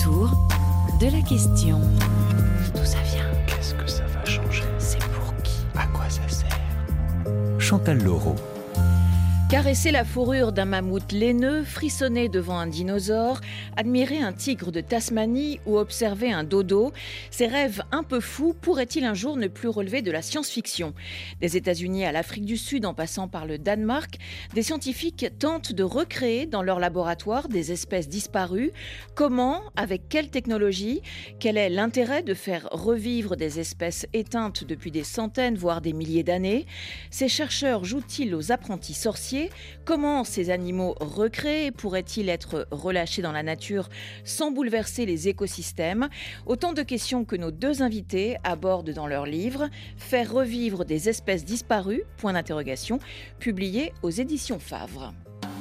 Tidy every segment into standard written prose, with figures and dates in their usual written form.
autour de la question. D'où ça vient? Qu'est-ce que ça va changer? C'est pour qui? À quoi ça sert? Chantal Laureau. Caresser la fourrure d'un mammouth laineux, frissonner devant un dinosaure, admirer un tigre de Tasmanie ou observer un dodo, ces rêves un peu fous pourraient-ils un jour ne plus relever de la science-fiction? Des États-Unis à l'Afrique du Sud en passant par le Danemark, des scientifiques tentent de recréer dans leur laboratoire des espèces disparues. Comment? Avec quelle technologie? Quel est l'intérêt de faire revivre des espèces éteintes depuis des centaines, voire des milliers d'années? Ces chercheurs jouent-ils aux apprentis sorciers? Comment ces animaux recréés pourraient-ils être relâchés dans la nature sans bouleverser les écosystèmes? Autant de questions que nos deux invités abordent dans leur livre « Faire revivre des espèces disparues », point d'interrogation, publié aux éditions Favre.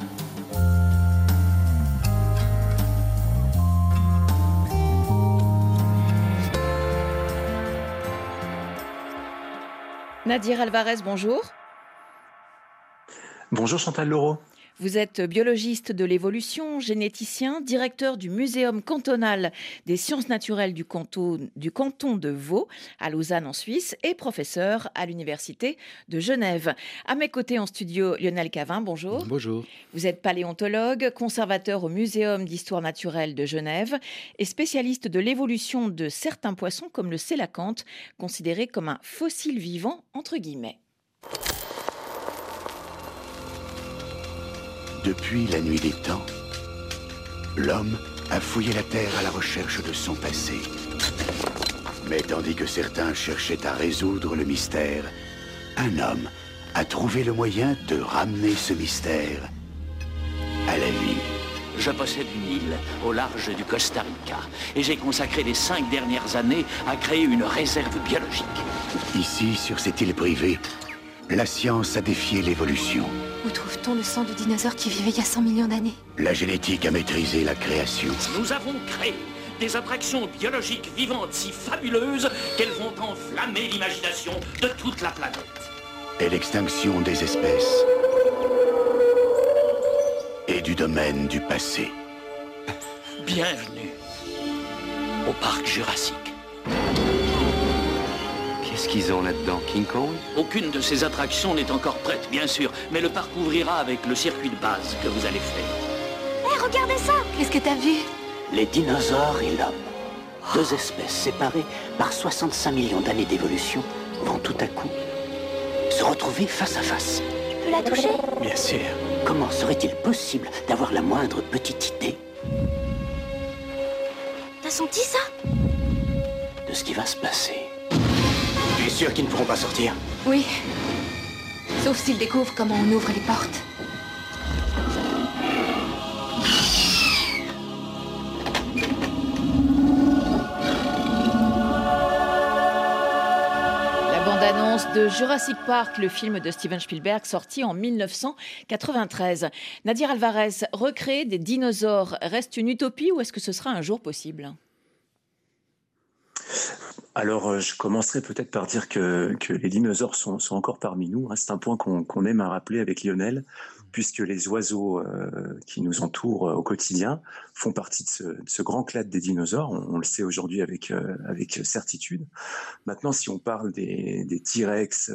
Nadir Alvarez, bonjour. Bonjour Chantal Laureau. Vous êtes biologiste de l'évolution, généticien, directeur du Muséum cantonal des sciences naturelles du canton de Vaud, à Lausanne en Suisse, et professeur à l'Université de Genève. À mes côtés en studio, Lionel Cavin, bonjour. Bonjour. Vous êtes paléontologue, conservateur au Muséum d'histoire naturelle de Genève et spécialiste de l'évolution de certains poissons comme le sélacanthe, considéré comme un fossile vivant entre guillemets. Depuis la nuit des temps, l'homme a fouillé la terre à la recherche de son passé. Mais tandis que certains cherchaient à résoudre le mystère, un homme a trouvé le moyen de ramener ce mystère à la vie. Je possède une île au large du Costa Rica et j'ai consacré les 5 dernières années à créer une réserve biologique. Ici, sur cette île privée, la science a défié l'évolution. Où trouve-t-on le sang de dinosaures qui vivaient il y a 100 millions d'années? La génétique a maîtrisé la création. Nous avons créé des attractions biologiques vivantes si fabuleuses qu'elles vont enflammer l'imagination de toute la planète. Et l'extinction des espèces et du domaine du passé. Bienvenue au parc Jurassique. Qu'est-ce qu'ils ont là-dedans, King Kong? Aucune de ces attractions n'est encore prête, bien sûr, mais le parc ouvrira avec le circuit de base que vous allez faire. Hé, regardez ça! Qu'est-ce que t'as vu? Les dinosaures et l'homme, deux espèces séparées par 65 millions d'années d'évolution, vont tout à coup se retrouver face à face. Je peux la toucher? Bien sûr. Comment serait-il possible d'avoir la moindre petite idée T'as senti ça? de ce qui va se passer? Tu es sûr qu'ils ne pourront pas sortir? Oui. Sauf s'ils découvrent comment on ouvre les portes. La bande-annonce de Jurassic Park, le film de Steven Spielberg sorti en 1993. Nadir Alvarez, recréer des dinosaures reste une utopie ou est-ce que ce sera un jour possible? Alors, je commencerai peut-être par dire que les dinosaures sont encore parmi nous. C'est un point qu'on aime à rappeler avec Lionel, puisque les oiseaux qui nous entourent au quotidien font partie de ce grand clade des dinosaures. On le sait aujourd'hui avec certitude. Maintenant, si on parle des T-Rex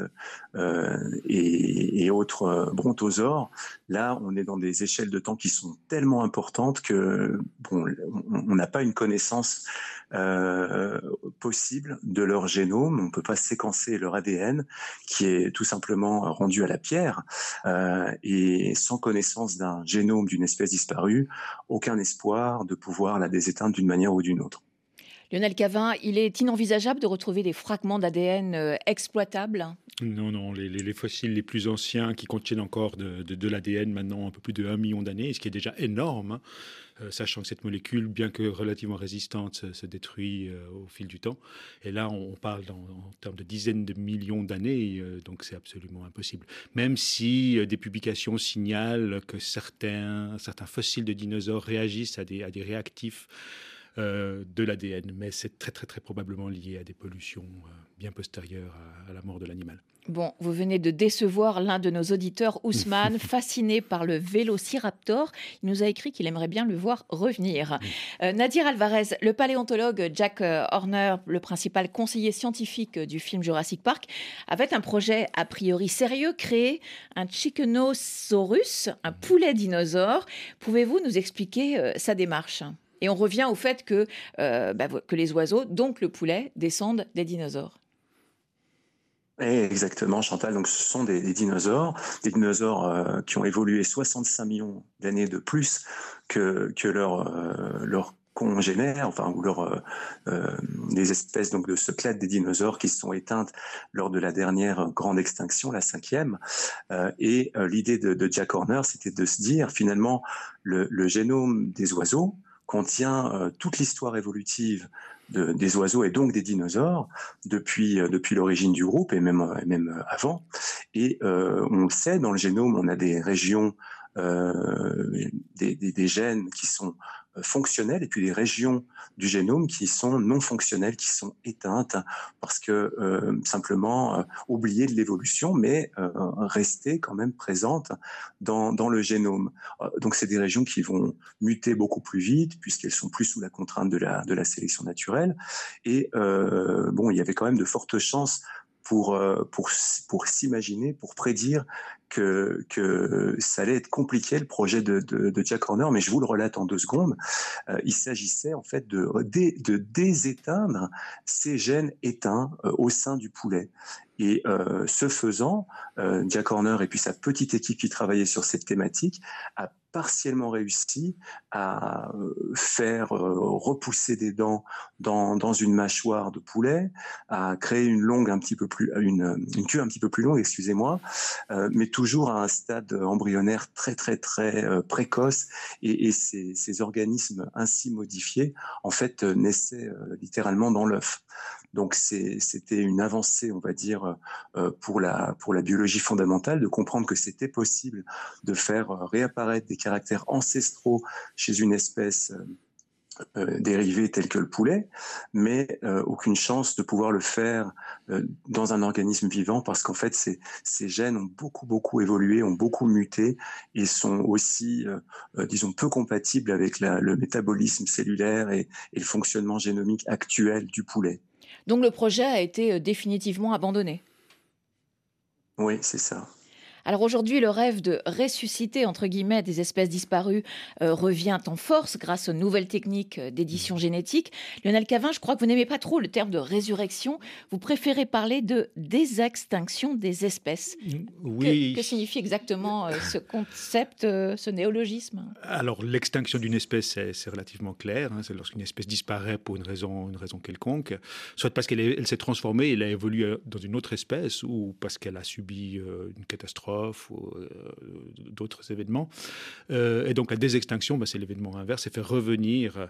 et autres brontosaures, là, on est dans des échelles de temps qui sont tellement importantes que on n'a pas une connaissance possible de leur génome. On ne peut pas séquencer leur ADN qui est tout simplement rendu à la pierre et sans connaissance d'un génome d'une espèce disparue, aucun espoir de pouvoir la déséteindre d'une manière ou d'une autre. Lionel Cavin, il est inenvisageable de retrouver des fragments d'ADN exploitables? Non, les fossiles les plus anciens qui contiennent encore de l'ADN maintenant un peu plus de 1 million d'années, ce qui est déjà énorme, hein, sachant que cette molécule, bien que relativement résistante, se détruit au fil du temps. Et là, on parle en termes de dizaines de millions d'années, donc c'est absolument impossible. Même si des publications signalent que certains fossiles de dinosaures réagissent à des réactifs de l'ADN, mais c'est très très très probablement lié à des pollutions bien postérieures à la mort de l'animal. Bon, vous venez de décevoir l'un de nos auditeurs, Ousmane, fasciné par le vélociraptor. Il nous a écrit qu'il aimerait bien le voir revenir. Nadir Alvarez, le paléontologue Jack Horner, le principal conseiller scientifique du film Jurassic Park, avait un projet a priori sérieux, créer un Chickenosaurus, un poulet dinosaure. Pouvez-vous nous expliquer sa démarche ? Et on revient au fait que les oiseaux, donc le poulet, descendent des dinosaures. Exactement, Chantal. Donc, ce sont des dinosaures qui ont évolué 65 millions d'années de plus que leurs congénères, des espèces donc de ce clade des dinosaures qui se sont éteintes lors de la dernière grande extinction, la 5e. L'idée de Jack Horner, c'était de se dire finalement le génome des oiseaux contient toute l'histoire évolutive des oiseaux et donc des dinosaures depuis l'origine du groupe et même avant. Et on le sait, dans le génome, on a des régions, des gènes qui sont fonctionnelles et puis des régions du génome qui sont non fonctionnelles, qui sont éteintes parce que simplement oubliées de l'évolution, mais restées quand même présentes dans le génome. Donc c'est des régions qui vont muter beaucoup plus vite puisqu'elles sont plus sous la contrainte de la sélection naturelle. Et il y avait quand même de fortes chances pour s'imaginer, pour prédire que ça allait être compliqué, le projet de Jack Horner, mais je vous le relate en 2 secondes. Il s'agissait en fait de déséteindre ces gènes éteints au sein du poulet. Et ce faisant, Jack Horner et puis sa petite équipe qui travaillait sur cette thématique a partiellement réussi à faire repousser des dents dans une mâchoire de poulet, à créer une queue un petit peu plus longue, excusez-moi, mais toujours à un stade embryonnaire très très très précoce. Et ces organismes ainsi modifiés, en fait, naissaient littéralement dans l'œuf. Donc c'était une avancée, on va dire, pour la biologie fondamentale, de comprendre que c'était possible de faire réapparaître des caractères ancestraux chez une espèce dérivée telle que le poulet, mais aucune chance de pouvoir le faire dans un organisme vivant parce qu'en fait ces gènes ont beaucoup évolué, ont beaucoup muté et sont aussi, peu compatibles avec le métabolisme cellulaire et le fonctionnement génomique actuel du poulet. Donc le projet a été définitivement abandonné. Oui, c'est ça. Alors aujourd'hui, le rêve de ressusciter, entre guillemets, des espèces disparues revient en force grâce aux nouvelles techniques d'édition génétique. Lionel Cavin, je crois que vous n'aimez pas trop le terme de résurrection. Vous préférez parler de désextinction des espèces. Oui. Que signifie exactement ce concept, ce néologisme ? Alors, l'extinction d'une espèce, c'est relativement clair. C'est lorsqu'une espèce disparaît pour une raison quelconque, soit parce qu'elle s'est transformée, elle a évolué dans une autre espèce, ou parce qu'elle a subi une catastrophe, ou d'autres événements. Et donc la désextinction, c'est l'événement inverse, c'est faire revenir,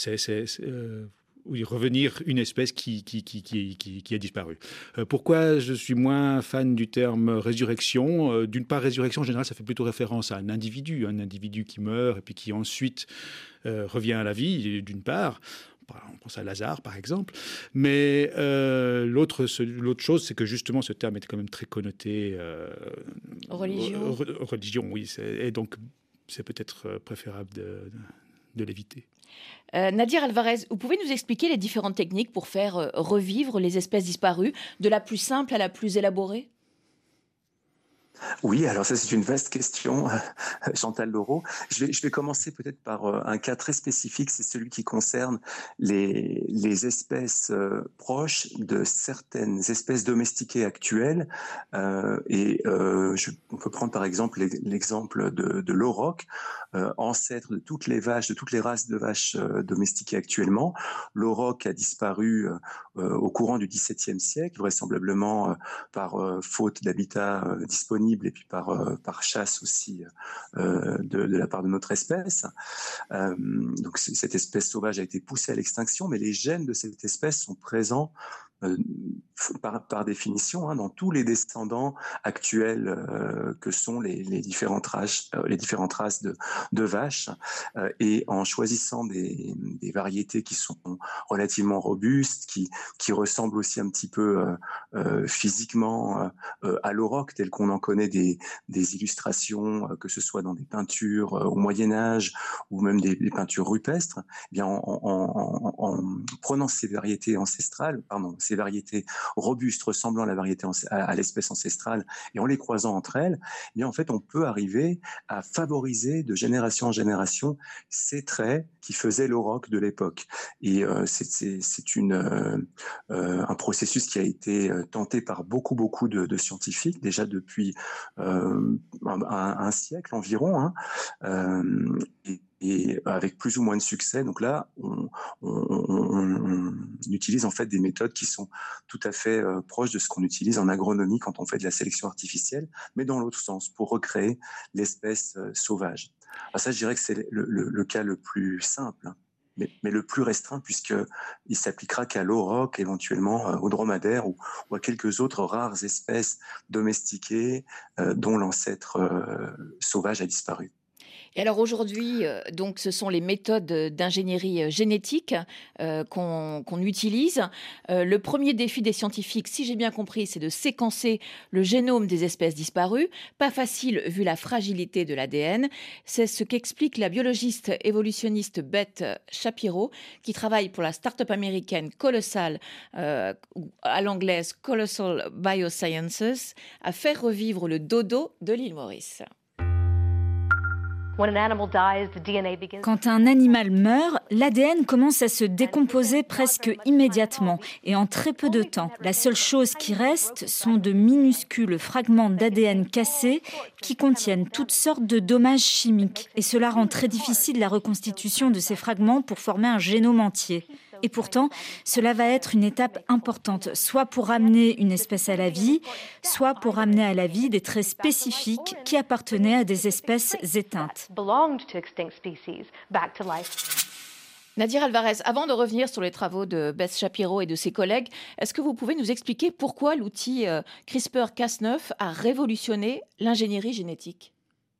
revenir une espèce qui a disparu. Pourquoi je suis moins fan du terme résurrection ? D'une part, résurrection, en général, ça fait plutôt référence à un individu qui meurt et puis qui ensuite revient à la vie, d'une part. On pense à Lazare, par exemple. Mais l'autre chose, c'est que justement, ce terme est quand même très connoté... religion. Religion, oui. Et donc, c'est peut-être préférable de l'éviter. Nadir Alvarez, vous pouvez nous expliquer les différentes techniques pour faire revivre les espèces disparues, de la plus simple à la plus élaborée ? Oui, alors ça c'est une vaste question, Chantal Laureau. Je vais commencer peut-être par un cas très spécifique, c'est celui qui concerne les espèces proches de certaines espèces domestiquées actuelles. On peut prendre par exemple l'exemple de l'auroch, ancêtre de toutes les vaches, de toutes les races de vaches domestiquées actuellement. L'auroch a disparu au courant du XVIIe siècle, vraisemblablement par faute d'habitat disponible et puis par chasse aussi de la part de notre espèce. Donc cette espèce sauvage a été poussée à l'extinction, mais les gènes de cette espèce sont présents par définition, dans tous les descendants actuels que sont les différentes races de vaches, et en choisissant des variétés qui sont relativement robustes, qui ressemblent aussi un petit peu physiquement à l'auroch, tel qu'on en connaît des illustrations, que ce soit dans des peintures au Moyen-Âge ou même des peintures rupestres. Eh bien, en prenant ces variétés ces variétés robustes ressemblant à l'espèce ancestrale, et en les croisant entre elles, eh bien, en fait, on peut arriver à favoriser de génération en génération ces traits qui faisaient l'auroch de l'époque. Et c'est un processus qui a été tenté par beaucoup de scientifiques, déjà depuis un siècle environ, et avec plus ou moins de succès. Donc là, on utilise en fait des méthodes qui sont tout à fait proches de ce qu'on utilise en agronomie quand on fait de la sélection artificielle, mais dans l'autre sens, pour recréer l'espèce sauvage. Alors ça, je dirais que c'est le cas le plus simple, mais le plus restreint, puisqu'il s'appliquera qu'à l'auroch, éventuellement au dromadaire ou à quelques autres rares espèces domestiquées dont l'ancêtre sauvage a disparu. Et alors aujourd'hui, donc ce sont les méthodes d'ingénierie génétique qu'on utilise. Le premier défi des scientifiques, si j'ai bien compris, c'est de séquencer le génome des espèces disparues. Pas facile vu la fragilité de l'ADN. C'est ce qu'explique la biologiste évolutionniste Beth Shapiro, qui travaille pour la start-up américaine Colossal, à l'anglaise Colossal Biosciences, à faire revivre le dodo de l'île Maurice. Quand un animal meurt, l'ADN commence à se décomposer presque immédiatement et en très peu de temps. La seule chose qui reste sont de minuscules fragments d'ADN cassés qui contiennent toutes sortes de dommages chimiques. Et cela rend très difficile la reconstitution de ces fragments pour former un génome entier. Et pourtant, cela va être une étape importante, soit pour ramener une espèce à la vie, soit pour ramener à la vie des traits spécifiques qui appartenaient à des espèces éteintes. Nadir Alvarez, avant de revenir sur les travaux de Beth Shapiro et de ses collègues, est-ce que vous pouvez nous expliquer pourquoi l'outil CRISPR-Cas9 a révolutionné l'ingénierie génétique ?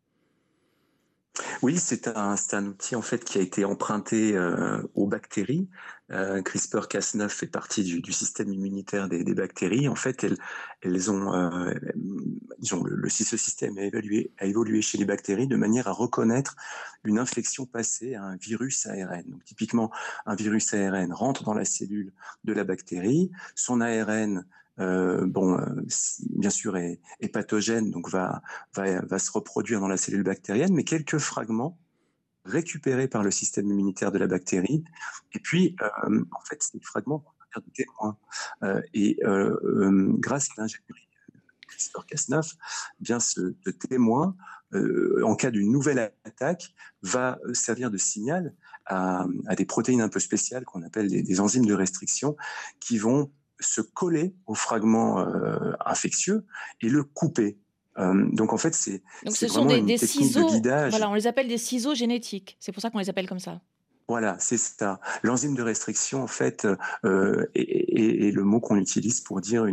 Oui, c'est un outil en fait qui a été emprunté aux bactéries. CRISPR-Cas9 fait partie du système immunitaire des bactéries. En fait, elles ont, ce système a évolué chez les bactéries de manière à reconnaître une infection passée à un virus ARN. Donc, typiquement, un virus ARN rentre dans la cellule de la bactérie, son ARN bien sûr est pathogène, donc va se reproduire dans la cellule bactérienne, mais quelques fragments récupérés par le système immunitaire de la bactérie, et puis en fait ces fragments vont servir de témoins, grâce à l'ingénierie CRISPR-Cas9, bien ce témoin, en cas d'une nouvelle attaque, va servir de signal à des protéines un peu spéciales qu'on appelle des enzymes de restriction, qui vont se coller au fragment infectieux et le couper. Donc en fait, c'est vraiment une technique ciseaux, de guidage. Voilà, on les appelle des ciseaux génétiques. C'est pour ça qu'on les appelle comme ça. Voilà, c'est ça. L'enzyme de restriction, en fait, est le mot qu'on utilise pour dire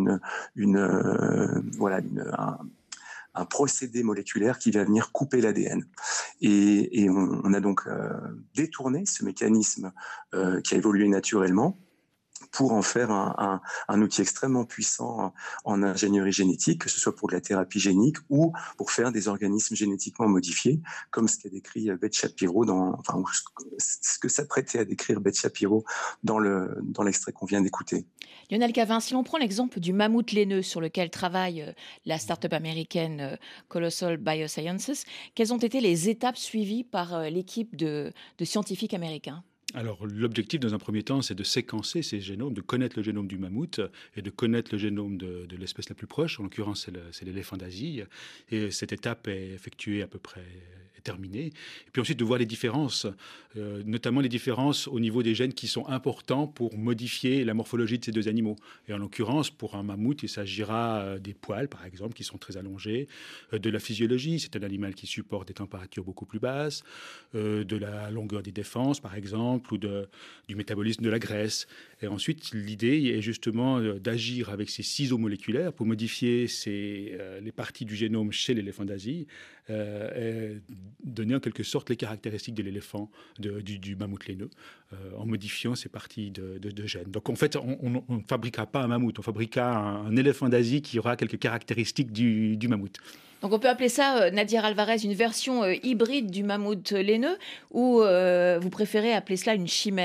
un procédé moléculaire qui va venir couper l'ADN. Et on a donc détourné ce mécanisme qui a évolué naturellement pour en faire un outil extrêmement puissant en ingénierie génétique, que ce soit pour de la thérapie génique ou pour faire des organismes génétiquement modifiés, comme ce qu'a décrit Beth Shapiro ce que s'apprêtait à décrire Beth Shapiro dans l'extrait qu'on vient d'écouter. Lionel Cavin, si l'on prend l'exemple du mammouth laineux sur lequel travaille la start-up américaine Colossal Biosciences, quelles ont été les étapes suivies par l'équipe de scientifiques américains ? Alors, l'objectif, dans un premier temps, c'est de séquencer ces génomes, de connaître le génome du mammouth et de connaître le génome de l'espèce la plus proche. En l'occurrence, c'est l'éléphant d'Asie. Et cette étape est effectuée à peu près terminé. Et puis ensuite de voir les différences, notamment les différences au niveau des gènes qui sont importants pour modifier la morphologie de ces deux animaux. Et en l'occurrence, pour un mammouth, il s'agira des poils, par exemple, qui sont très allongés, de la physiologie, c'est un animal qui supporte des températures beaucoup plus basses, de la longueur des défenses, par exemple, ou du métabolisme de la graisse. Et ensuite, l'idée est justement d'agir avec ces ciseaux moléculaires pour modifier les parties du génome chez l'éléphant d'Asie, et donner en quelque sorte les caractéristiques de l'éléphant, du mammouth laineux, en modifiant ces parties de gènes. Donc en fait, on ne fabriquera pas un mammouth, on fabriquera un éléphant d'Asie qui aura quelques caractéristiques du mammouth. Donc on peut appeler ça, Nadir Alvarez, une version hybride du mammouth laineux, ou vous préférez appeler cela une chimère ?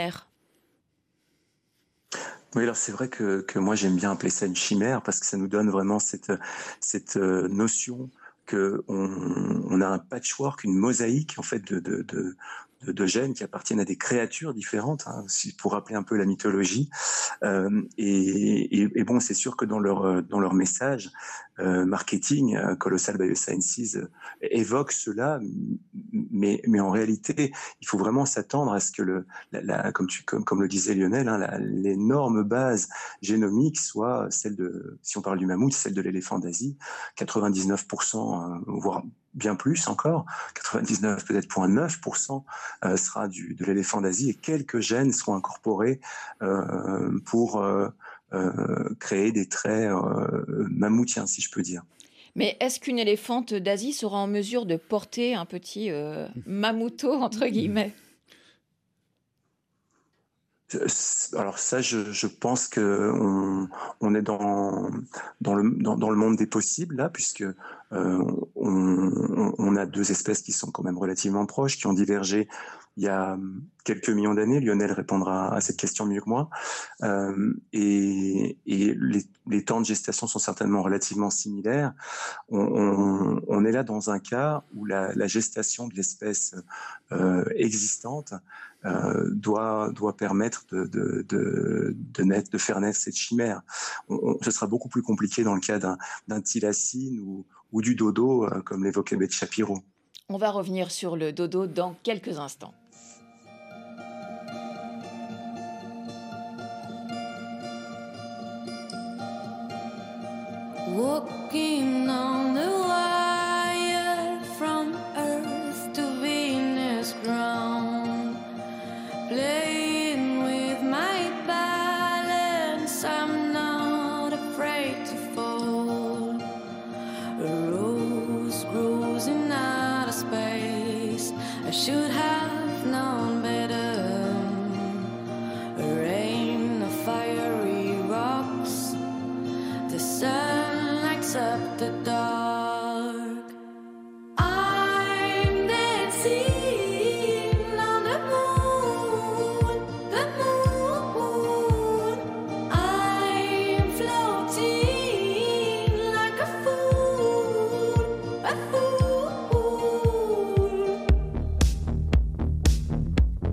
Oui, alors c'est vrai que moi j'aime bien appeler ça une chimère parce que ça nous donne vraiment cette notion qu'on a un patchwork, une mosaïque en fait de gènes qui appartiennent à des créatures différentes, hein, pour rappeler un peu la mythologie. Et bon, c'est sûr que dans leur message marketing, Colossal Biosciences évoque cela, mais en réalité, il faut vraiment s'attendre à ce que comme le disait Lionel, hein, l'énorme base génomique soit celle si on parle du mammouth, celle de l'éléphant d'Asie, 99%, voire bien plus encore, 99 peut-être 0,9% sera de l'éléphant d'Asie, et quelques gènes seront incorporés pour créer des traits mammouthiens, si je peux dire. Mais est-ce qu'une éléphante d'Asie sera en mesure de porter un petit mammouthot, entre guillemets ? Alors ça, je pense qu'on est dans le monde des possibles là, puisque on a deux espèces qui sont quand même relativement proches, qui ont divergé il y a quelques millions d'années. Lionel répondra à cette question mieux que moi. Et les temps de gestation sont certainement relativement similaires. On est là dans un cas où la gestation de l'espèce existante doit permettre de faire naître cette chimère. Ce sera beaucoup plus compliqué dans le cas d'un thylacine ou du dodo, comme l'évoquait Beth Shapiro. On va revenir sur le dodo dans quelques instants. Walking on the wire from Earth to Venus ground, playing with my balance, I'm not afraid to fall. A rose grows in outer space, I should have known better. A rain of fiery rocks, the sun up the dark. I'm dancing on the moon, I'm floating like a fool,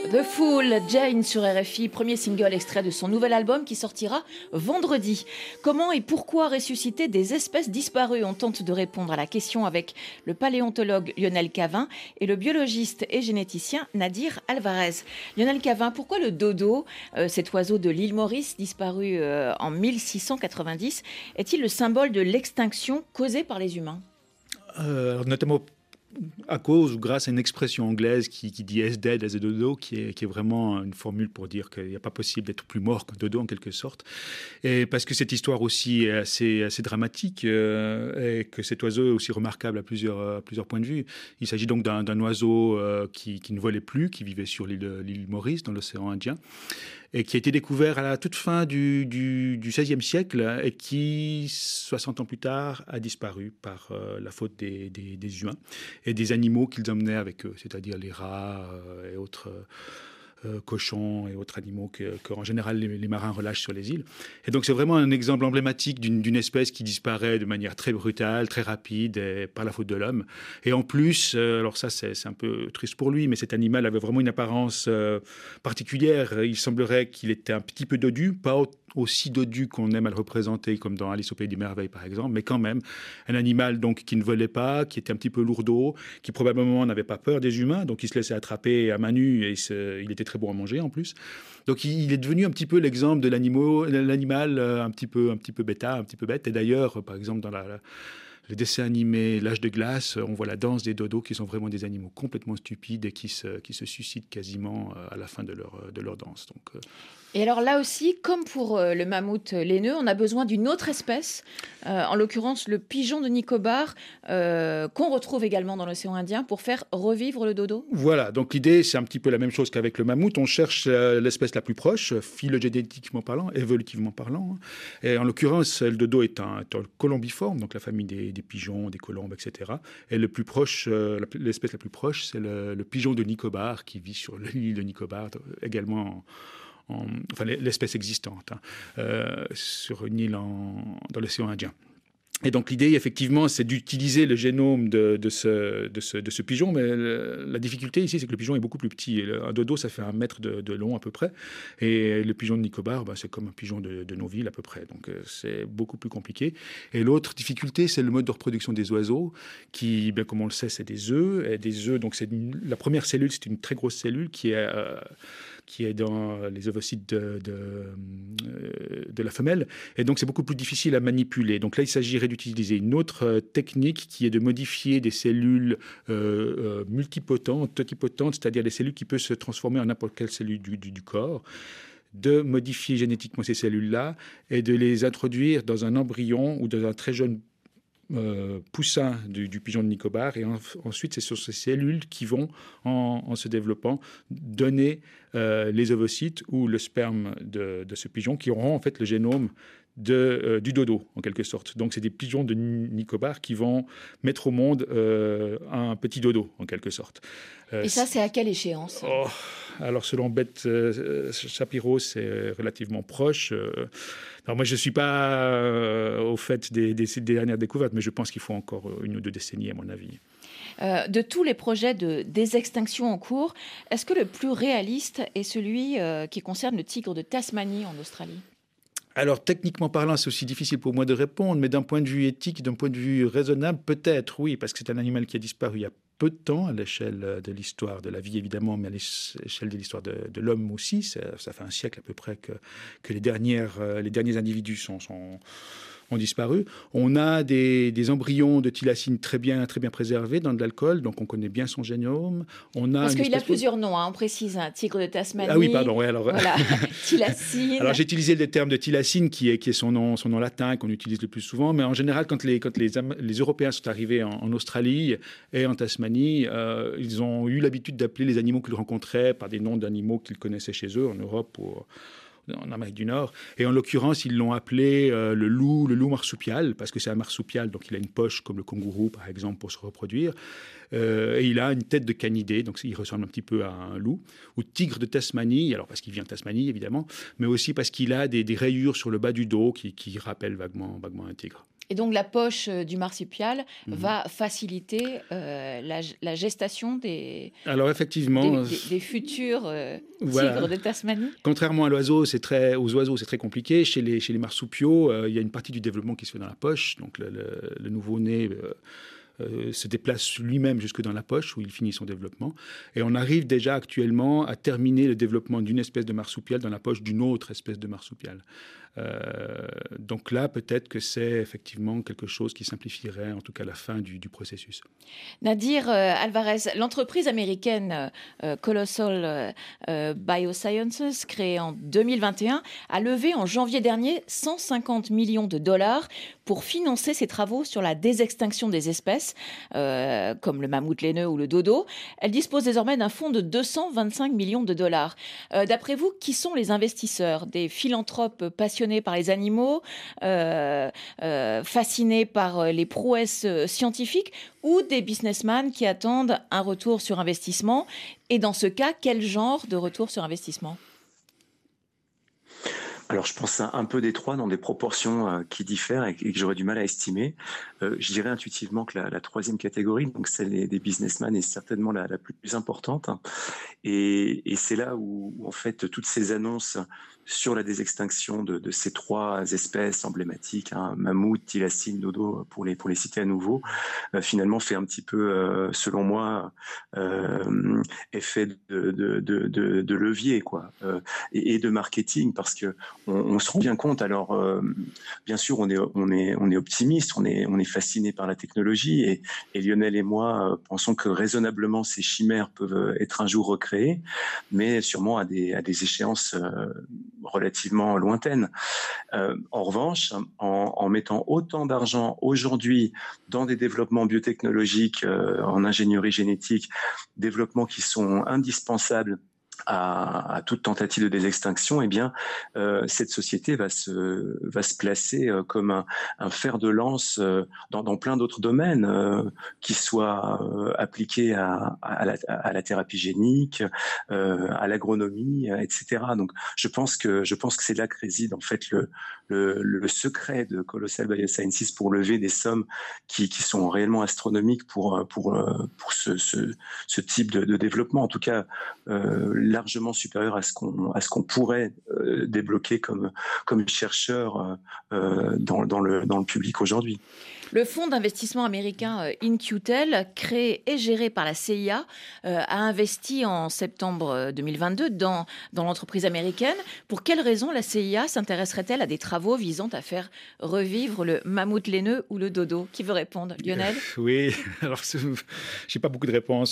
The Fool, Jane sur RFI, premier single extrait de son nouvel album qui sortira vendredi. Comment et pourquoi ressusciter des espèces disparues? On tente de répondre à la question avec le paléontologue Lionel Cavin et le biologiste et généticien Nadir Alvarez. Lionel Cavin, pourquoi le dodo, cet oiseau de l'île Maurice disparu en 1690, est-il le symbole de l'extinction causée par les humains? Notamment à cause ou grâce à une expression anglaise qui dit as dead as a dodo, qui est vraiment une formule pour dire qu'il n'y a pas possible d'être plus mort qu'un dodo en quelque sorte. Et parce que cette histoire aussi est assez dramatique et que cet oiseau est aussi remarquable à plusieurs points de vue. Il s'agit donc d'un oiseau qui ne volait plus, qui vivait sur l'île Maurice dans l'océan Indien, et qui a été découvert à la toute fin du XVIe siècle et qui, 60 ans plus tard, a disparu par la faute des humains et des animaux qu'ils emmenaient avec eux, c'est-à-dire les rats et autres cochons et autres animaux qu'en général les marins relâchent sur les îles. Et donc c'est vraiment un exemple emblématique d'une espèce qui disparaît de manière très brutale, très rapide, et par la faute de l'homme. Et en plus, alors ça c'est un peu triste pour lui, mais cet animal avait vraiment une apparence particulière. Il semblerait qu'il était un petit peu dodu, pas aussi dodu qu'on aime à le représenter, comme dans Alice au Pays des Merveilles par exemple, mais quand même un animal donc qui ne volait pas, qui était un petit peu lourdeau, qui probablement n'avait pas peur des humains, donc il se laissait attraper à main nue et il était très bon à manger en plus. Donc il est devenu un petit peu l'exemple de l'animal un petit peu bêta, un petit peu bête. Et d'ailleurs, par exemple dans le dessin animé L'Âge de glace, on voit la danse des dodos qui sont vraiment des animaux complètement stupides et qui se suicident quasiment à la fin de leur danse. Donc, Et alors là aussi, comme pour le mammouth laineux, on a besoin d'une autre espèce, en l'occurrence le pigeon de Nicobar, qu'on retrouve également dans l'océan Indien, pour faire revivre le dodo. Voilà, donc l'idée c'est un petit peu la même chose qu'avec le mammouth. On cherche l'espèce la plus proche, phylogénétiquement parlant, évolutivement parlant. Et en l'occurrence, le dodo est un colombiforme, donc la famille des pigeons, des colombes, etc. Et le plus proche, l'espèce la plus proche, c'est le pigeon de Nicobar qui vit sur l'île de Nicobar, également enfin l'espèce existante, sur une île dans l'océan Indien. Et donc l'idée, effectivement, c'est d'utiliser le génome de ce pigeon, mais la difficulté ici, c'est que le pigeon est beaucoup plus petit. Un dodo, ça fait 1 mètre de long à peu près, et le pigeon de Nicobar, c'est comme un pigeon de nos villes à peu près, donc c'est beaucoup plus compliqué. Et l'autre difficulté, c'est le mode de reproduction des oiseaux, qui, comme on le sait, c'est des œufs, et des œufs, donc la première cellule, c'est une très grosse cellule qui est dans les ovocytes de la femelle, et donc c'est beaucoup plus difficile à manipuler. Donc là, il s'agirait d'utiliser une autre technique qui est de modifier des cellules multipotentes, totipotentes, c'est-à-dire des cellules qui peuvent se transformer en n'importe quelle cellule du corps, de modifier génétiquement ces cellules-là et de les introduire dans un embryon ou dans un très jeune poussin du pigeon de Nicobar, et ensuite c'est sur ces cellules qui vont, en se développant, donner les ovocytes ou le sperme de ce pigeon, qui auront en fait le génome du dodo, en quelque sorte. Donc c'est des pigeons de Nicobar qui vont mettre au monde un petit dodo, en quelque sorte. Et ça, c'est à quelle échéance? Alors selon Beth Shapiro, c'est relativement proche. Alors moi, je ne suis pas au fait des dernières découvertes, mais je pense qu'il faut encore 1 ou 2 décennies, à mon avis. De tous les projets de désextinction en cours, est-ce que le plus réaliste est celui qui concerne le tigre de Tasmanie en Australie? Alors, techniquement parlant, c'est aussi difficile pour moi de répondre, mais d'un point de vue éthique, d'un point de vue raisonnable, peut-être, oui, parce que c'est un animal qui a disparu il y a peu de temps, à l'échelle de l'histoire de la vie, évidemment, mais à l'échelle de l'histoire de l'homme aussi. Ça fait 1 siècle à peu près que les derniers individus ont disparu. On a des embryons de thylacine très bien préservés dans de l'alcool, donc on connaît bien son génome. Parce qu'il a plusieurs noms, on précise, un tigre de Tasmanie. Ah oui, pardon, ouais, alors... Voilà, thylacine. Alors j'ai utilisé le terme de thylacine qui est son nom latin, qu'on utilise le plus souvent, mais en général, quand les Européens sont arrivés en Australie et en Tasmanie, ils ont eu l'habitude d'appeler les animaux qu'ils rencontraient par des noms d'animaux qu'ils connaissaient chez eux, en Europe ou en Amérique du Nord. Et en l'occurrence, ils l'ont appelé le loup marsupial, parce que c'est un marsupial, donc il a une poche comme le kangourou, par exemple, pour se reproduire. Et il a une tête de canidé, donc il ressemble un petit peu à un loup. Ou tigre de Tasmanie, alors parce qu'il vient de Tasmanie, évidemment, mais aussi parce qu'il a des rayures sur le bas du dos qui rappellent vaguement un tigre. Et donc la poche du marsupial va faciliter la gestation des futurs tigres de Tasmanie. Contrairement aux oiseaux, c'est très compliqué. Chez les marsupiaux, il y a une partie du développement qui se fait dans la poche. Donc le nouveau-né se déplace lui-même jusque dans la poche où il finit son développement. Et on arrive déjà actuellement à terminer le développement d'une espèce de marsupial dans la poche d'une autre espèce de marsupial. Donc là, peut-être que c'est effectivement quelque chose qui simplifierait en tout cas la fin du processus. Nadir Alvarez, l'entreprise américaine Colossal Biosciences, créée en 2021, a levé en janvier dernier 150 millions de dollars pour financer ses travaux sur la désextinction des espèces, comme le mammouth laineux ou le dodo. Elle dispose désormais d'un fonds de 225 millions de dollars. D'après vous, qui sont les investisseurs? Des philanthropes passionnés par les animaux, fascinés par les prouesses scientifiques, ou des businessmen qui attendent un retour sur investissement? Et dans ce cas, quel genre de retour sur investissement? Alors, je pense un peu des trois, dans des proportions qui diffèrent et que j'aurais du mal à estimer. Je dirais intuitivement que la troisième catégorie, donc celle des businessmen, est certainement la plus importante. Et c'est là où, en fait, toutes ces annonces sur la désextinction de ces trois espèces emblématiques, mammouth, thylacine, dodo, pour les citer à nouveau, finalement fait un petit peu, selon moi, effet de levier, quoi, et de marketing, parce que on se rend bien compte. Alors, bien sûr, on est optimiste, on est fasciné par la technologie, et Lionel et moi pensons que raisonnablement ces chimères peuvent être un jour recréées, mais sûrement à des échéances relativement lointaines. En revanche, en mettant autant d'argent aujourd'hui dans des développements biotechnologiques, en ingénierie génétique, développements qui sont indispensables à toute tentative de désextinction, eh bien, cette société va se placer comme un fer de lance dans plein d'autres domaines, qui soient appliqués à la thérapie génique, à l'agronomie, etc. Donc, je pense que c'est là que réside en fait le secret de Colossal Biosciences pour lever des sommes qui sont réellement astronomiques pour ce type de développement. En tout cas, largement supérieur à ce qu'on pourrait débloquer comme chercheur dans le public aujourd'hui. Le fonds d'investissement américain In-Q-Tel, créé et géré par la CIA, a investi en septembre 2022 dans l'entreprise américaine. Pour quelles raisons la CIA s'intéresserait-elle à des travaux visant à faire revivre le mammouth laineux ou le dodo? Qui veut répondre? Lionel? Oui, alors j'ai pas beaucoup de réponses.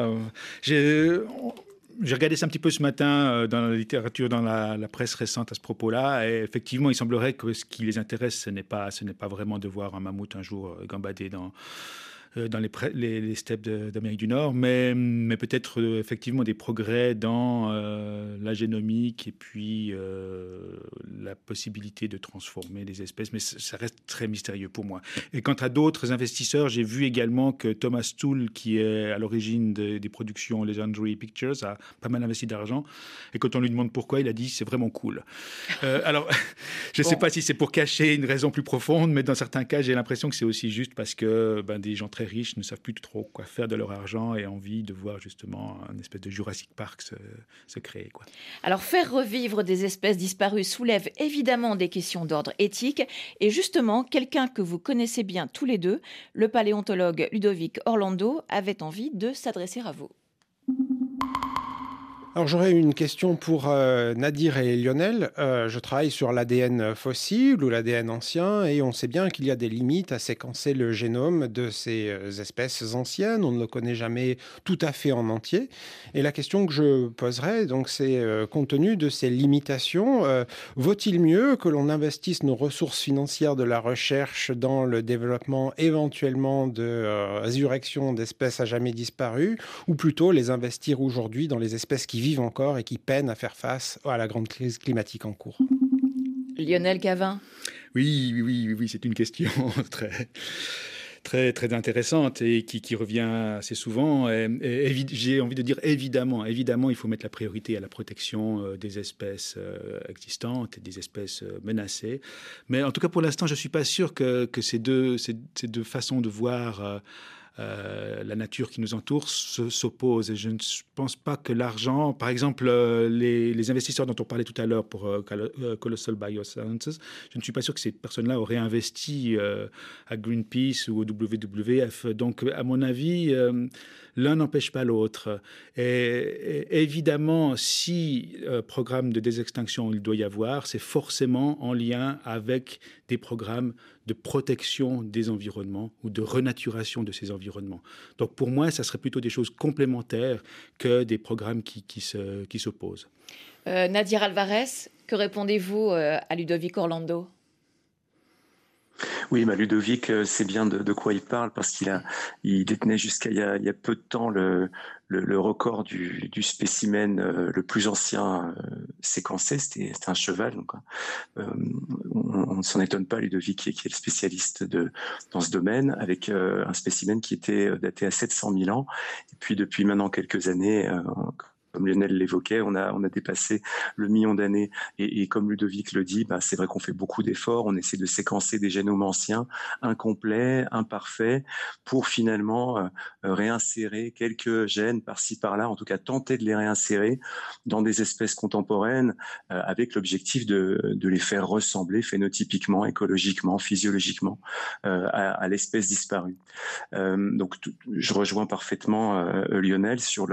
J'ai regardé ça un petit peu ce matin dans la littérature, dans la presse récente à ce propos-là. Et effectivement, il semblerait que ce qui les intéresse, ce n'est pas vraiment de voir un mammouth un jour gambader dans les steppes d'Amérique du Nord, mais peut-être effectivement des progrès dans la génomique et puis la possibilité de transformer les espèces, mais ça reste très mystérieux pour moi. Et quant à d'autres investisseurs, j'ai vu également que Thomas Tull, qui est à l'origine des productions Legendary Pictures, a pas mal investi d'argent, et quand on lui demande pourquoi, il a dit c'est vraiment cool. Alors, je ne sais pas si c'est pour cacher une raison plus profonde, mais dans certains cas, j'ai l'impression que c'est aussi juste parce que des gens très riches ne savent plus trop quoi faire de leur argent et envie de voir justement un espèce de Jurassic Park se créer, quoi. Alors, faire revivre des espèces disparues soulève évidemment des questions d'ordre éthique. Et justement, quelqu'un que vous connaissez bien tous les deux, le paléontologue Ludovic Orlando, avait envie de s'adresser à vous. Alors j'aurais une question pour Nadir et Lionel. Je travaille sur l'ADN fossile ou l'ADN ancien, et on sait bien qu'il y a des limites à séquencer le génome de ces espèces anciennes. On ne le connaît jamais tout à fait en entier. Et la question que je poserais, donc, c'est compte tenu de ces limitations, vaut-il mieux que l'on investisse nos ressources financières de la recherche dans le développement éventuellement de résurrection d'espèces à jamais disparues, ou plutôt les investir aujourd'hui dans les espèces qui vivent encore et qui peinent à faire face à la grande crise climatique en cours? Lionel Cavin. Oui, c'est une question très, très intéressante et qui revient assez souvent. J'ai envie de dire évidemment, il faut mettre la priorité à la protection des espèces existantes et des espèces menacées. Mais en tout cas, pour l'instant, je ne suis pas sûr que ces deux façons de voir la nature qui nous entoure s'oppose. Et je ne pense pas que l'argent, par exemple, les investisseurs dont on parlait tout à l'heure pour Colossal Biosciences, je ne suis pas sûr que ces personnes-là auraient investi à Greenpeace ou au WWF. Donc, à mon avis, l'un n'empêche pas l'autre. Et évidemment, si programme de désextinction il doit y avoir, c'est forcément en lien avec des programmes de protection des environnements ou de renaturation de ces environnements. Donc pour moi, ça serait plutôt des choses complémentaires que des programmes qui s'opposent. Nadir Alvarez, que répondez-vous à Ludovic Orlando ? Oui, Ludovic sait bien de quoi il parle parce il détenait jusqu'à il y a peu de temps le record du spécimen le plus ancien séquencé. C'était un cheval. Donc, on ne s'en étonne pas, Ludovic, qui est le spécialiste dans ce domaine, avec un spécimen qui était daté à 700 000 ans. Et puis, depuis maintenant quelques années, comme Lionel l'évoquait, on a dépassé le million d'années. Et comme Ludovic le dit, c'est vrai qu'on fait beaucoup d'efforts. On essaie de séquencer des génomes anciens, incomplets, imparfaits, pour finalement réinsérer quelques gènes par-ci, par-là, en tout cas tenter de les réinsérer dans des espèces contemporaines avec l'objectif de les faire ressembler phénotypiquement, écologiquement, physiologiquement à l'espèce disparue. Donc, je rejoins parfaitement Lionel sur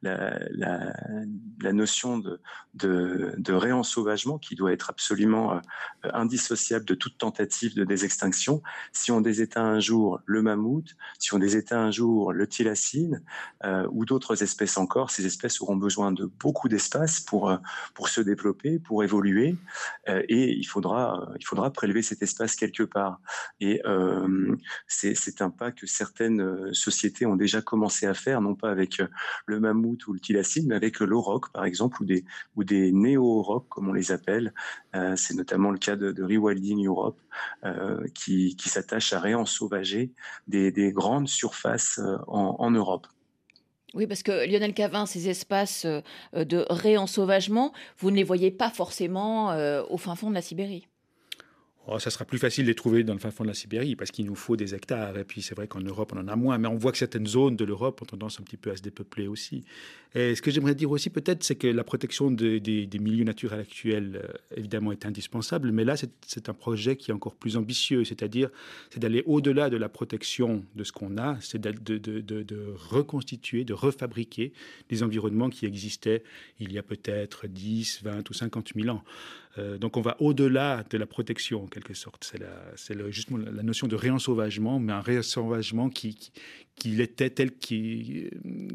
la notion de réensauvagement qui doit être absolument indissociable de toute tentative de désextinction. Si on déséteint un jour le mammouth, si on déséteint un jour le thylacine ou d'autres espèces encore, ces espèces auront besoin de beaucoup d'espace pour se développer, pour évoluer, et il faudra prélever cet espace quelque part. Et c'est un pas que certaines sociétés ont déjà commencé à faire, non pas avec le mammouth ou le thylacine, mais avec l'auroch, par exemple, ou des néo-aurochs, comme on les appelle. C'est notamment le cas de Rewilding Europe, qui s'attache à réensauvager des grandes surfaces en Europe. Oui, parce que Lionel Cavin, ces espaces de réensauvagement, vous ne les voyez pas forcément au fin fond de la Sibérie. Ça sera plus facile de les trouver dans le fin fond de la Sibérie parce qu'il nous faut des hectares. Et puis c'est vrai qu'en Europe, on en a moins. Mais on voit que certaines zones de l'Europe ont tendance un petit peu à se dépeupler aussi. Et ce que j'aimerais dire aussi peut-être, c'est que la protection des milieux naturels actuels, évidemment, est indispensable. Mais là, c'est un projet qui est encore plus ambitieux. C'est-à-dire, c'est d'aller au-delà de la protection de ce qu'on a. C'est de reconstituer, de refabriquer des environnements qui existaient il y a peut-être 10, 20 ou 50 000 ans. Donc on va au-delà de la protection en quelque sorte. C'est justement la notion de réensauvagement, mais un réensauvagement qui était tel qu'il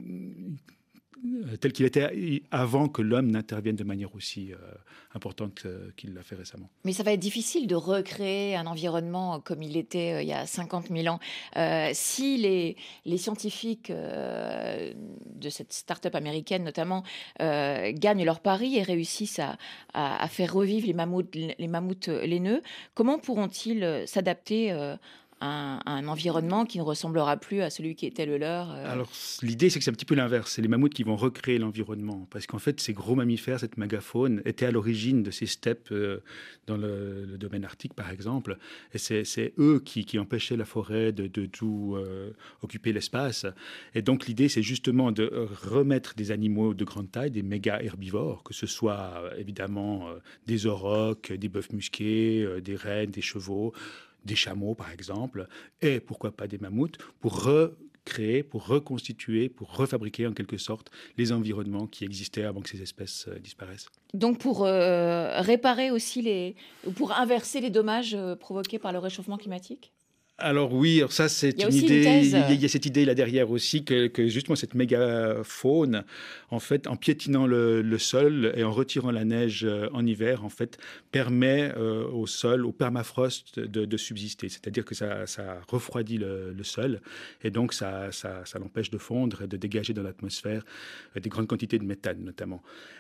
était avant que l'homme n'intervienne de manière aussi importante qu'il l'a fait récemment. Mais ça va être difficile de recréer un environnement comme il était il y a 50 000 ans. Si les scientifiques de cette start-up américaine notamment gagnent leur pari et réussissent à faire revivre les mammouths laineux, comment pourront-ils s'adapter un environnement qui ne ressemblera plus à celui qui était le leur. Alors, l'idée, c'est que c'est un petit peu l'inverse. C'est les mammouths qui vont recréer l'environnement. Parce qu'en fait, ces gros mammifères, cette mégafaune, étaient à l'origine de ces steppes dans le domaine arctique, par exemple. Et c'est eux qui empêchaient la forêt de tout occuper l'espace. Et donc, l'idée, c'est justement de remettre des animaux de grande taille, des méga herbivores, que ce soit évidemment des aurochs, des bœufs musqués, des rennes, des chevaux, des chameaux, par exemple, et pourquoi pas des mammouths, pour recréer, pour reconstituer, pour refabriquer en quelque sorte les environnements qui existaient avant que ces espèces disparaissent. Donc pour réparer aussi pour inverser les dommages provoqués par le réchauffement climatique ? Alors oui, ça c'est une idée. Il y a cette idée là derrière aussi que justement cette mégafaune, en fait, en piétinant le sol et en retirant la neige en hiver, en fait, permet au sol, au permafrost de subsister. C'est-à-dire que ça refroidit le sol et donc ça l'empêche de fondre et de dégager dans l'atmosphère des grandes quantités de méthane notamment.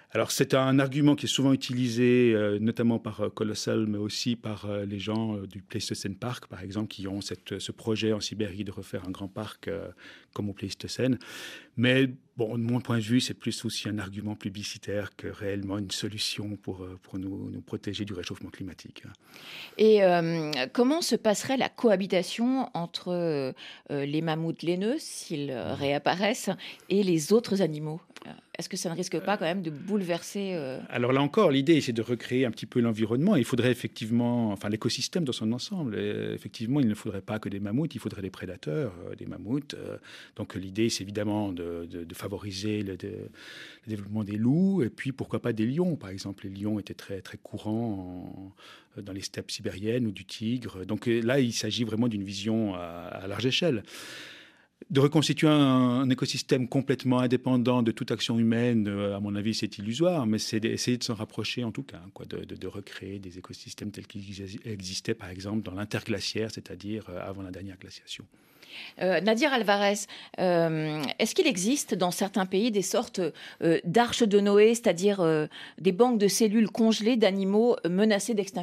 Alors c'est un argument qui est souvent utilisé, notamment par Colossal, mais aussi par les gens du Pleistocène Park, par exemple, qui ont ce projet en Sibérie de refaire un grand parc comme au Pléistocène. Mais bon, de mon point de vue, c'est plus aussi un argument publicitaire que réellement une solution pour nous protéger du réchauffement climatique. Et comment se passerait la cohabitation entre les mammouths laineux, s'ils réapparaissent, et les autres animaux ? Est-ce que ça ne risque pas quand même de bouleverser Alors là encore, l'idée, c'est de recréer un petit peu l'environnement. Il faudrait effectivement, l'écosystème dans son ensemble. Effectivement, il ne faudrait pas que des mammouths, il faudrait des prédateurs, des mammouths. Donc l'idée, c'est évidemment de favoriser le développement des loups et puis pourquoi pas des lions. Par exemple, les lions étaient très, très courants dans les steppes sibériennes ou du tigre. Donc là, il s'agit vraiment d'une vision à large échelle. De reconstituer un écosystème complètement indépendant de toute action humaine, à mon avis, c'est illusoire, mais c'est d'essayer de s'en rapprocher en tout cas, de recréer des écosystèmes tels qu'ils existaient, par exemple, dans l'interglaciaire, c'est-à-dire avant la dernière glaciation. Nadir Alvarez, est-ce qu'il existe dans certains pays des sortes d'arches de Noé, c'est-à-dire des banques de cellules congelées d'animaux menacés d'extinction ?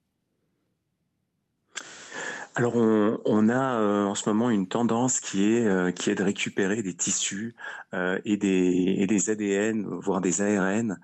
Alors on a en ce moment une tendance qui est de récupérer des tissus et des ADN, voire des ARN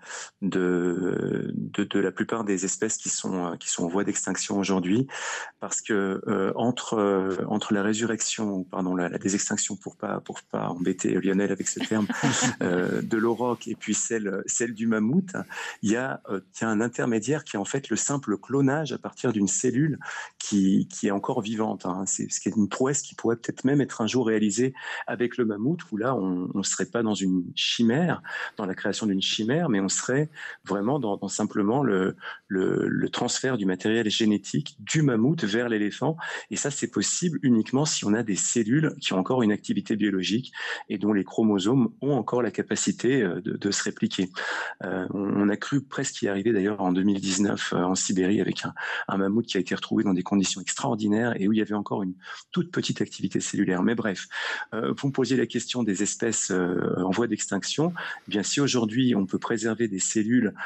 de la plupart des espèces qui sont en voie d'extinction aujourd'hui, parce que entre la résurrection, la désextinction pour pas embêter Lionel avec ce terme, de l'auroch et puis celle du mammouth, il y a un intermédiaire qui est en fait le simple clonage à partir d'une cellule qui est encore vivante. C'est ce qui est une prouesse qui pourrait peut-être même être un jour réalisée avec le mammouth, où là on ne serait pas dans une chimère, dans la création d'une chimère, mais on serait vraiment dans simplement le transfert du matériel génétique du mammouth vers l'éléphant. Et ça, c'est possible uniquement si on a des cellules qui ont encore une activité biologique et dont les chromosomes ont encore la capacité de se répliquer. On a cru presque y arriver d'ailleurs en 2019 en Sibérie avec un mammouth qui a été retrouvé dans des conditions extraordinaires et où il y avait encore une toute petite activité cellulaire. Mais bref, vous me posiez la question des espèces en voie d'extinction. Eh bien, si aujourd'hui on peut préserver des cellules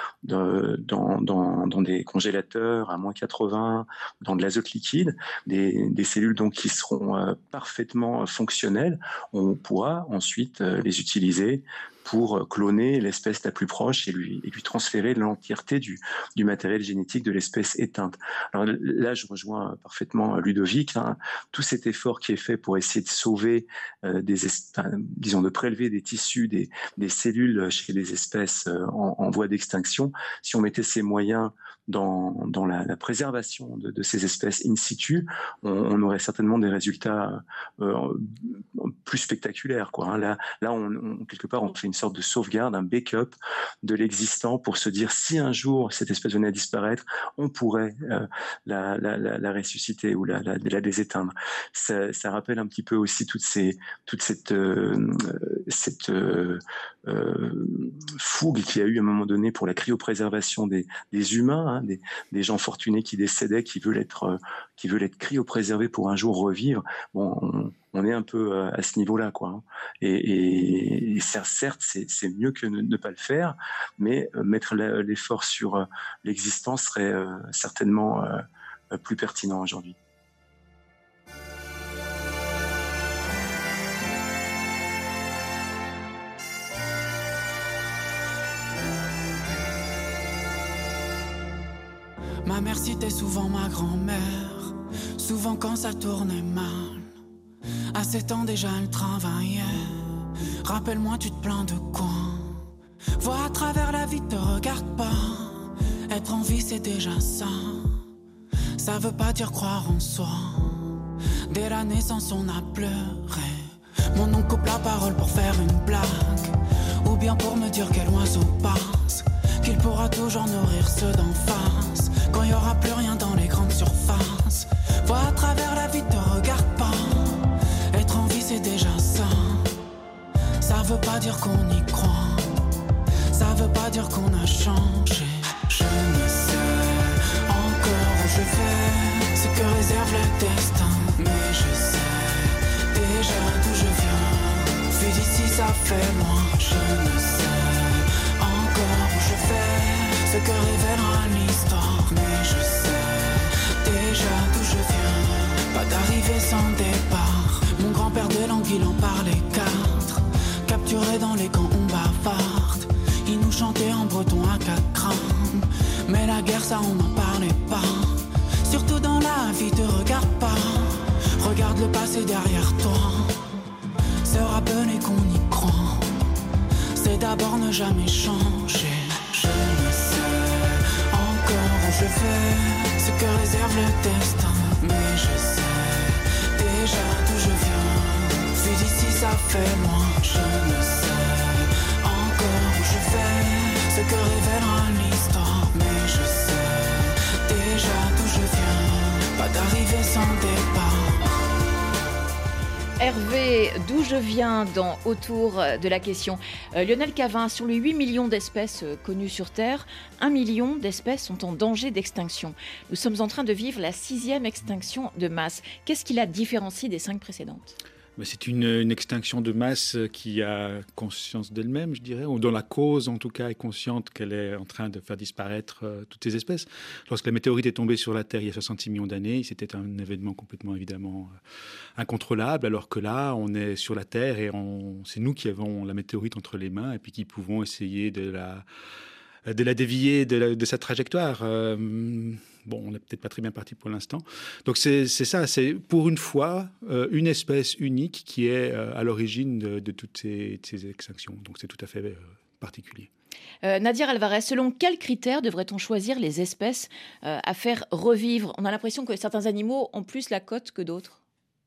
dans des congélateurs à -80, dans de l'azote liquide, des cellules donc qui seront parfaitement fonctionnelles, on pourra ensuite les utiliser pour cloner l'espèce la plus proche et lui transférer l'entièreté du matériel génétique de l'espèce éteinte. Alors là, je rejoins parfaitement Ludovic. Tout cet effort qui est fait pour essayer de sauver, de prélever des tissus, des cellules chez les espèces en voie d'extinction, si on mettait ces moyens dans la préservation de ces espèces in situ, on aurait certainement des résultats plus spectaculaires, quoi. Là, quelque part, on fait une sorte de sauvegarde, un backup de l'existant pour se dire si un jour cette espèce venait à disparaître, on pourrait la ressusciter ou la déséteindre. Ça rappelle un petit peu aussi toute cette fougue qu'il y a eu à un moment donné pour la cryopréservation des humains, des gens fortunés qui décédaient, qui veulent être cryopréservés pour un jour revivre. Bon, on est un peu à ce niveau-là, quoi. Et certes, c'est mieux que ne pas le faire, mais mettre l'effort sur l'existence serait certainement plus pertinent aujourd'hui. Ma mère citait souvent ma grand-mère, souvent quand ça tournait mal. À 7 ans déjà elle travaillait. Rappelle-moi, tu te plains de quoi? Vois à travers la vie, te regarde pas. Être en vie, c'est déjà ça. Ça veut pas dire croire en soi. Dès la naissance, on a pleuré. Mon oncle coupe la parole pour faire une blague, ou bien pour me dire quel oiseau passe, qu'il pourra toujours nourrir ceux d'en face. Quand il y aura plus rien dans les grandes surfaces. Vois à travers la vie, te regarde pas. Être en vie, c'est déjà ça. Ça veut pas dire qu'on y croit. Ça veut pas dire qu'on a changé. Je ne sais encore où je vais, ce que réserve le destin. Mais je sais déjà d'où je viens. Vu d'ici, ça fait loin. Je ne sais encore par les quatre, capturés dans les camps on bavarde. Ils nous chantaient en breton à quatre crânes, mais la guerre ça on n'en parlait pas. Surtout dans la vie te regarde pas, regarde le passé derrière toi. Se rappeler qu'on y croit, c'est d'abord ne jamais changer. Je ne sais encore où je vais, ce que réserve le destin, mais je sais déjà d'où je viens. Vu d'ici ça fait loin. Je ne sais encore où je vais, ce que révélera l'histoire, mais je sais déjà d'où je viens. Pas d'arrivée sans départ. Hervé, d'où je viens dans Autour de la question. Lionel Cavin, sur les 8 millions d'espèces connues sur Terre, 1 million d'espèces sont en danger d'extinction. Nous sommes en train de vivre la 6e extinction de masse. Qu'est-ce qui la différencie des 5 précédentes ? C'est une extinction de masse qui a conscience d'elle-même, je dirais, ou dont la cause, en tout cas, est consciente qu'elle est en train de faire disparaître toutes ces espèces. Lorsque la météorite est tombée sur la Terre il y a 66 millions d'années, c'était un événement complètement, évidemment, incontrôlable, alors que là, on est sur la Terre et c'est nous qui avons la météorite entre les mains et puis qui pouvons essayer de la dévier de sa trajectoire. On n'est peut-être pas très bien parti pour l'instant. Donc c'est ça, c'est pour une fois une espèce unique qui est à l'origine de toutes ces extinctions. Donc c'est tout à fait particulier. Nadir Alvarez, selon quels critères devrait-on choisir les espèces à faire revivre ? On a l'impression que certains animaux ont plus la cote que d'autres.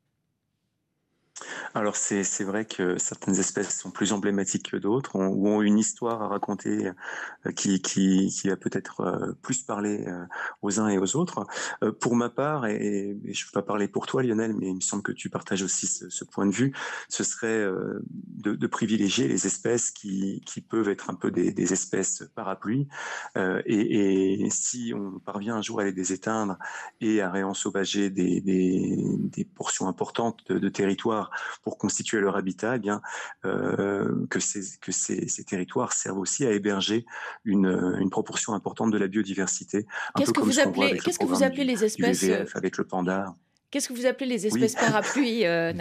Alors c'est vrai que certaines espèces sont plus emblématiques que d'autres, ou ont une histoire à raconter qui va peut-être plus parler aux uns et aux autres. Pour ma part, et je ne peux pas parler pour toi Lionel, mais il me semble que tu partages aussi ce point de vue, ce serait de privilégier les espèces qui peuvent être un peu des espèces parapluies, et si on parvient un jour à les éteindre et à réensauvager des portions importantes de territoire pour constituer leur habitat, eh bien, que ces territoires servent aussi à héberger une proportion importante de la biodiversité. Qu'est-ce que vous appelez les espèces du WWF avec le panda. Qu'est-ce que vous appelez les espèces parapluies, Nadir ?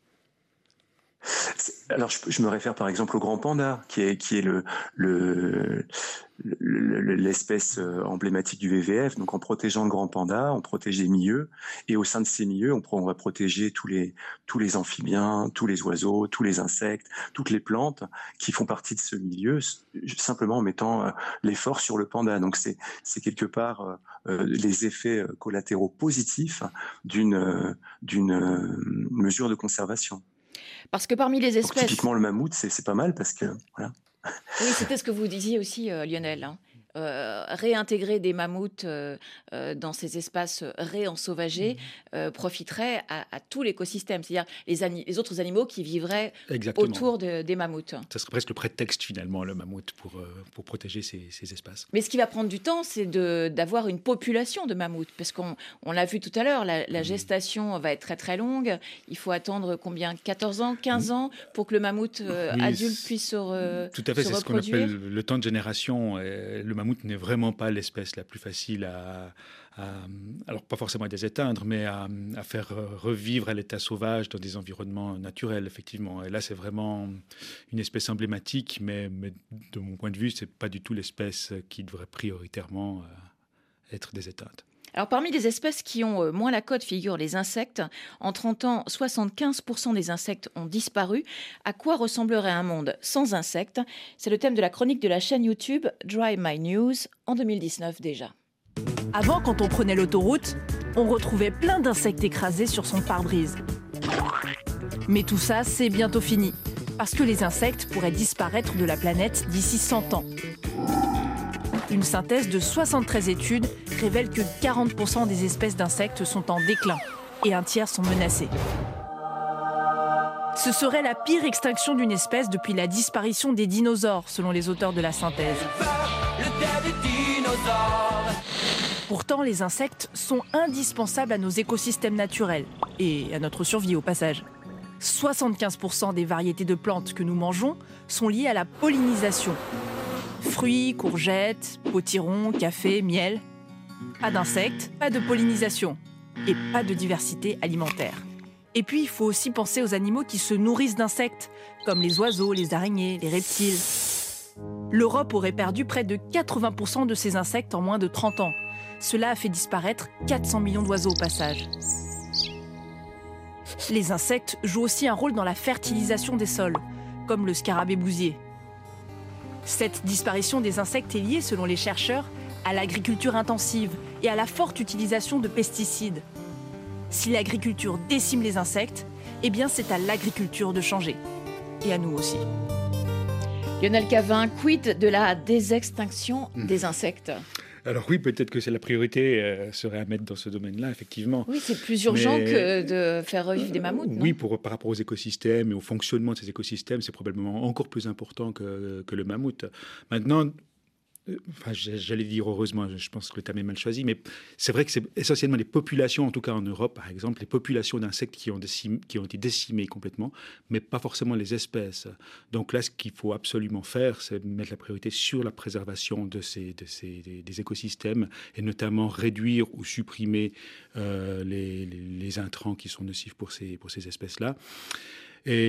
Alors, je me réfère par exemple au grand panda, qui est l'espèce emblématique du WWF. Donc, en protégeant le grand panda, on protège les milieux, et au sein de ces milieux, on va protéger tous les amphibiens, tous les oiseaux, tous les insectes, toutes les plantes qui font partie de ce milieu, simplement en mettant l'effort sur le panda. Donc, c'est quelque part les effets collatéraux positifs d'une mesure de conservation. Parce que parmi les espèces... Donc, typiquement, le mammouth, c'est pas mal parce que... Voilà. Oui, c'était ce que vous disiez aussi, Lionel. Réintégrer des mammouths dans ces espaces réensauvagés profiterait à tout l'écosystème, c'est-à-dire les autres animaux qui vivraient autour des mammouths. Ça serait presque le prétexte, finalement, le mammouth, pour protéger ces espaces. Mais ce qui va prendre du temps, c'est d'avoir une population de mammouths, parce qu'on l'a vu tout à l'heure, la gestation va être très très longue. Il faut attendre combien ? 14 ans, 15 ans pour que le mammouth adulte puisse se reproduire. Tout à fait, c'est ce qu'on appelle le temps de génération. Le mammouth n'est vraiment pas l'espèce la plus facile alors pas forcément à les éteindre, mais à faire revivre à l'état sauvage dans des environnements naturels, effectivement. Et là, c'est vraiment une espèce emblématique, mais de mon point de vue, c'est pas du tout l'espèce qui devrait prioritairement être déséteinte. Alors, parmi les espèces qui ont moins la cote figurent les insectes. En 30 ans, 75% des insectes ont disparu. À quoi ressemblerait un monde sans insectes ? C'est le thème de la chronique de la chaîne YouTube Dry My News en 2019 déjà. Avant, quand on prenait l'autoroute, on retrouvait plein d'insectes écrasés sur son pare-brise. Mais tout ça, c'est bientôt fini. Parce que les insectes pourraient disparaître de la planète d'ici 100 ans. Une synthèse de 73 études révèle que 40% des espèces d'insectes sont en déclin et un tiers sont menacées. Ce serait la pire extinction d'une espèce depuis la disparition des dinosaures, selon les auteurs de la synthèse. Pourtant, les insectes sont indispensables à nos écosystèmes naturels et à notre survie au passage. 75% des variétés de plantes que nous mangeons sont liées à la pollinisation. Fruits, courgettes, potirons, café, miel. Pas d'insectes, pas de pollinisation et pas de diversité alimentaire. Et puis, il faut aussi penser aux animaux qui se nourrissent d'insectes, comme les oiseaux, les araignées, les reptiles. L'Europe aurait perdu près de 80% de ses insectes en moins de 30 ans. Cela a fait disparaître 400 millions d'oiseaux au passage. Les insectes jouent aussi un rôle dans la fertilisation des sols, comme le scarabée bousier. Cette disparition des insectes est liée, selon les chercheurs, à l'agriculture intensive et à la forte utilisation de pesticides. Si l'agriculture décime les insectes, eh bien c'est à l'agriculture de changer. Et à nous aussi. Lionel Cavin, quid de la désextinction des insectes ? Alors oui, peut-être que c'est la priorité serait à mettre dans ce domaine-là, effectivement. Oui, c'est plus urgent que de faire revivre des mammouths, non ? Oui, par rapport aux écosystèmes et au fonctionnement de ces écosystèmes, c'est probablement encore plus important que le mammouth. Maintenant, j'allais dire heureusement, je pense que le terme est mal choisi, mais c'est vrai que c'est essentiellement les populations, en tout cas en Europe par exemple, les populations d'insectes qui ont été décimées complètement, mais pas forcément les espèces. Donc là, ce qu'il faut absolument faire, c'est mettre la priorité sur la préservation des écosystèmes et notamment réduire ou supprimer les intrants qui sont nocifs pour ces espèces-là. Et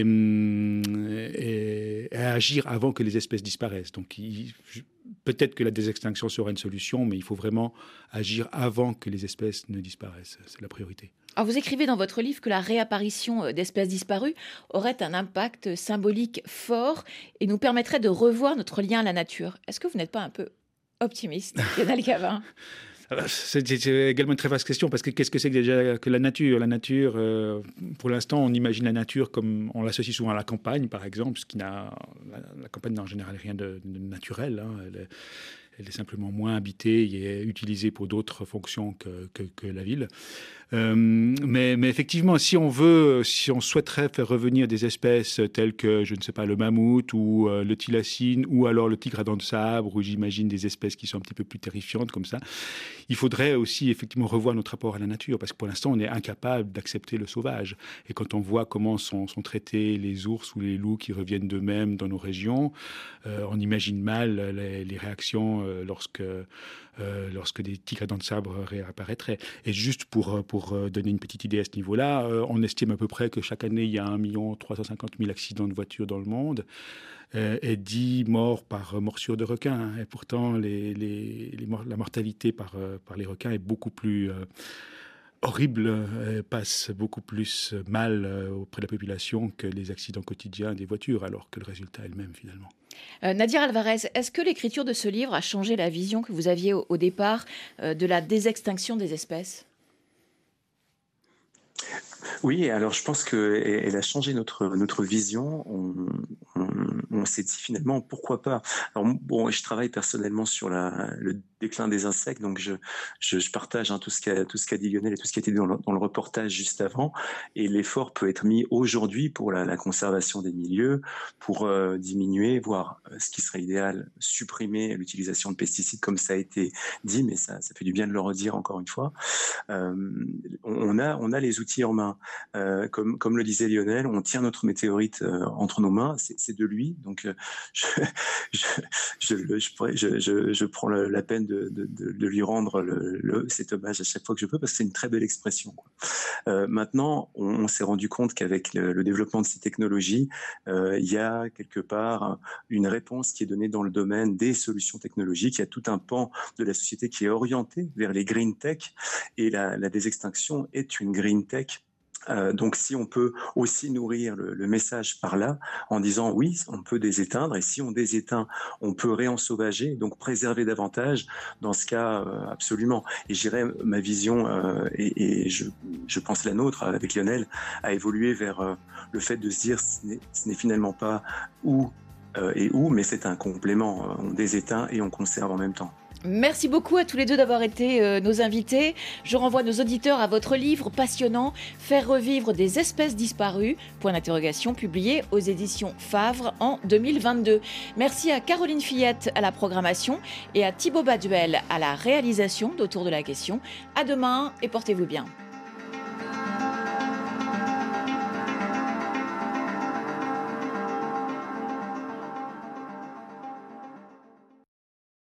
agir avant que les espèces disparaissent. Donc peut-être que la désextinction sera une solution, mais il faut vraiment agir avant que les espèces ne disparaissent. C'est la priorité. Alors vous écrivez dans votre livre que la réapparition d'espèces disparues aurait un impact symbolique fort et nous permettrait de revoir notre lien à la nature. Est-ce que vous n'êtes pas un peu optimiste, Lionel Cavin ? C'est également une très vaste question, parce que qu'est-ce que c'est que déjà que la nature ? La nature, pour l'instant, on imagine la nature comme on l'associe souvent à la campagne, par exemple, ce qui la campagne n'a en général rien de naturel. Hein. Elle est simplement moins habitée et utilisée pour d'autres fonctions que la ville. Mais effectivement, si on souhaiterait faire revenir des espèces telles que, je ne sais pas, le mammouth ou le thylacine ou alors le tigre à dents de sabre, ou j'imagine des espèces qui sont un petit peu plus terrifiantes comme ça, il faudrait aussi effectivement revoir notre rapport à la nature, parce que pour l'instant, on est incapable d'accepter le sauvage. Et quand on voit comment sont traités les ours ou les loups qui reviennent d'eux-mêmes dans nos régions, on imagine mal les réactions lorsque des tigres à dents de sabre réapparaîtraient. Et juste pour donner une petite idée à ce niveau-là, on estime à peu près que chaque année, il y a 1 350 000 accidents de voiture dans le monde et 10 morts par morsure de requin. Et pourtant, la mortalité par les requins est beaucoup plus horrible, passe beaucoup plus mal auprès de la population que les accidents quotidiens des voitures, alors que le résultat est le même finalement. Nadir Alvarez, est-ce que l'écriture de ce livre a changé la vision que vous aviez au départ de la désextinction des espèces ? Oui, alors je pense qu'elle a changé notre vision. On s'est dit finalement, pourquoi pas. Alors, bon, je travaille personnellement sur le déclin des insectes, donc je partage tout ce qu'a dit Lionel et tout ce qui a été dit dans le reportage juste avant. Et l'effort peut être mis aujourd'hui pour la conservation des milieux, pour diminuer, voire ce qui serait idéal, supprimer l'utilisation de pesticides, comme ça a été dit, mais ça fait du bien de le redire encore une fois. On a les outils en main. Comme le disait Lionel, on tient notre météorite entre nos mains, c'est de lui, donc je prends la peine de lui rendre cet hommage à chaque fois que je peux, parce que c'est une très belle expression, quoi. Maintenant, on s'est rendu compte qu'avec le développement de ces technologies, il y a quelque part une réponse qui est donnée dans le domaine des solutions technologiques. Il y a tout un pan de la société qui est orienté vers les green tech, et la désextinction est une green tech. Donc si on peut aussi nourrir le message par là, en disant oui, on peut déséteindre, et si on déséteint, on peut réensauvager, donc préserver davantage, dans ce cas, absolument. Et j'irais, ma vision, et je pense la nôtre, avec Lionel, a évolué vers le fait de se dire ce n'est finalement pas où, mais c'est un complément. On déséteint et on conserve en même temps. Merci beaucoup à tous les deux d'avoir été nos invités. Je renvoie nos auditeurs à votre livre passionnant « Faire revivre des espèces disparues », publié aux éditions Favre en 2022. Merci à Caroline Fillette à la programmation et à Thibaut Baduel à la réalisation d'Autour de la question. À demain et portez-vous bien.